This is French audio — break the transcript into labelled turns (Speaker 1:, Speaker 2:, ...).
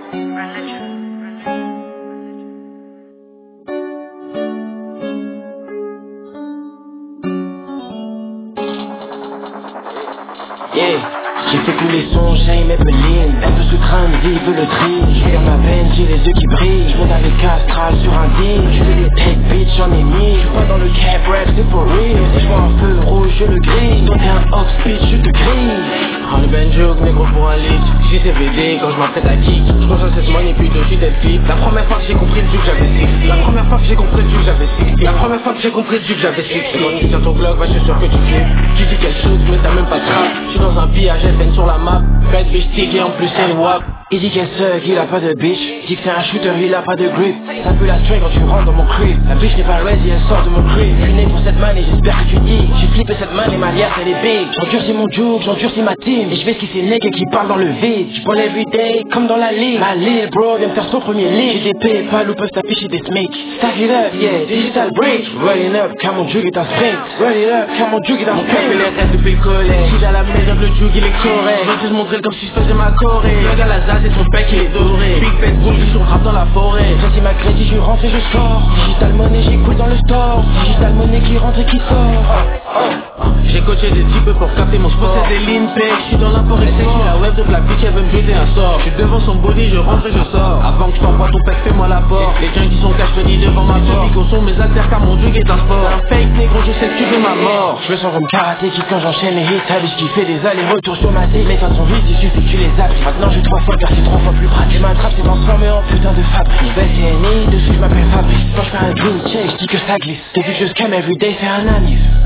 Speaker 1: Yeah, j'ai fait couler son Shane Maybelline. Un peu sous crâne, vive le tri. J'ai dans ma veine, j'ai les yeux qui brillent. J'monte avec Astral sur un deal. Je fais des tech bitch, j'en ai mis. J'suis pas dans le cap rap, c'est for real. Si j'vois un feu rouge, je le grille. Toi t'es un off speed, je te grille. Prends le benjouk, négro pour un lit. J'ai CVD quand j'm'apprête à kick. J'consomme cette money plutôt j'suis dead flip. La première fois que j'ai compris le juke, j'avais 6. La première fois que j'ai compris le juke, j'avais 6. La première fois que j'ai compris le juke, j'avais 6. Et quand tu tiens ton Glock, bah j'suis sûr que tu flippes. Tu dis qu'elle shoot, mais t'as même pas de trap. J'suis dans un pillage, FN sur la map. Bad bitch stick et en plus c'est une wap. Il dit qu'elle suck, il a pas de bitch. Dit que c'est un shooter, il a pas de grip. Ça pue la string quand tu rentres dans mon crib. La bitch n'est pas ready, elle sort de mon crib. J'suis né pour cette man et j'espère que tu dis. J'ai flippé cette man et ma liasse elle est big. J'endurcis mon juke, j'endurcis ma team. Et j'vais esquisser les nègres qui parlent dans le vide. J'prends everyday comme dans la ligue. Ma lil bro vient me faire son premier lit. J'ai des PayPal ou peuvent s'afficher des SMIC. Stack it up, yeah, digital break. Running up, car mon juke est un sprint. Running up, car mon juke est un sprint. Mon père fait les rêves depuis le collège. J'suis à la maison, le juke il est correct. Je veux te montrer comme si je faisais ma Corée. Le gars la zaz et son bec il est doré. Big bad boom, je rap dans la forêt. J'ai ma crédit, je rentre et je score. Digital money, j'écoute dans le store. Digital money qui rentre et qui sort. J'ai coaché des types pour capter mon sport. C'est des lean pay, j'suis dans l'import et j'suis la web, donc la bitch elle veut me jeter un sort. J'suis devant son body, je rentre et je sors. Avant que j't'envoie ton pec, fais-moi la porte. Les gens qui sont cash money devant ma porte. Ils sont mes alters car mon jug est un sport. Un fake négro, je sais que tu veux ma mort. J'me sens comme karaté qui quand j'enchaîne les hits. Ta bitch qui fait des allers-retours sur ma tête. Les fans sont vides, il suffit que tu les zappes. Maintenant j'ai 3 fois car c'est 3 fois plus pratique. Ma trappe s'est transformée en putain de fabrique. Nouvelle CNI, dessus j'm'appelle Fabrice. Quand j'fais un dream check, j'dis que ça glisse. T'es vu que je scam everyday, c'est un anis.